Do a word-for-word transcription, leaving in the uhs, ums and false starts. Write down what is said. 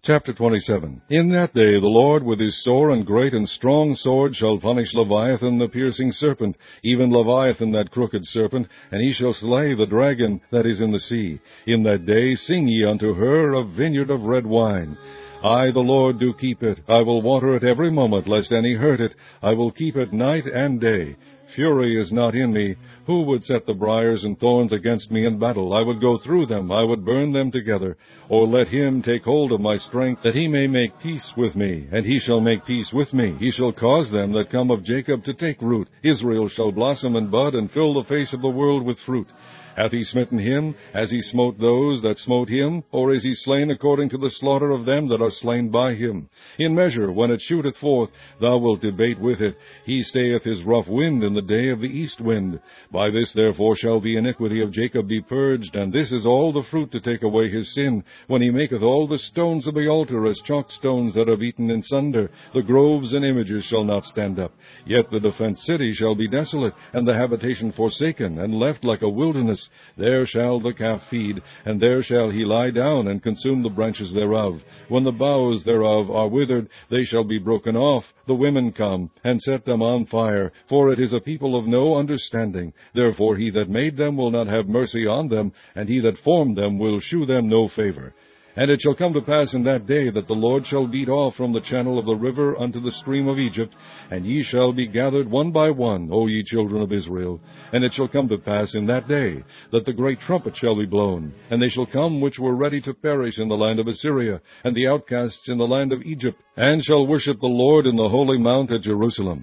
Chapter twenty-seven. In that day the Lord with his sore and great and strong sword shall punish Leviathan the piercing serpent, even Leviathan that crooked serpent, and he shall slay the dragon that is in the sea. In that day sing ye unto her a vineyard of red wine. I, the Lord, do keep it. I will water it every moment, lest any hurt it. I will keep it night and day. Fury is not in me. Who would set the briars and thorns against me in battle? I would go through them, I would burn them together. Or let him take hold of my strength, that he may make peace with me, and he shall make peace with me. He shall cause them that come of Jacob to take root. Israel shall blossom and bud, and fill the face of the world with fruit. Hath he smitten him, as he smote those that smote him? Or is he slain according to the slaughter of them that are slain by him? In measure, when it shooteth forth, thou wilt debate with it. He stayeth his rough wind in the day of the east wind. By this therefore shall the iniquity of Jacob be purged, and this is all the fruit to take away his sin, when he maketh all the stones of the altar as chalk stones that are beaten in sunder. The groves and images shall not stand up. Yet the defenced city shall be desolate, and the habitation forsaken, and left like a wilderness. There shall the calf feed, and there shall he lie down, and consume the branches thereof. When the boughs thereof are withered, they shall be broken off. The women come, and set them on fire, for it is a people of no understanding. Therefore he that made them will not have mercy on them, and he that formed them will shew them no favor. And it shall come to pass in that day that the Lord shall beat off from the channel of the river unto the stream of Egypt, and ye shall be gathered one by one, O ye children of Israel. And it shall come to pass in that day that the great trumpet shall be blown, and they shall come which were ready to perish in the land of Assyria, and the outcasts in the land of Egypt, and shall worship the Lord in the holy mount at Jerusalem.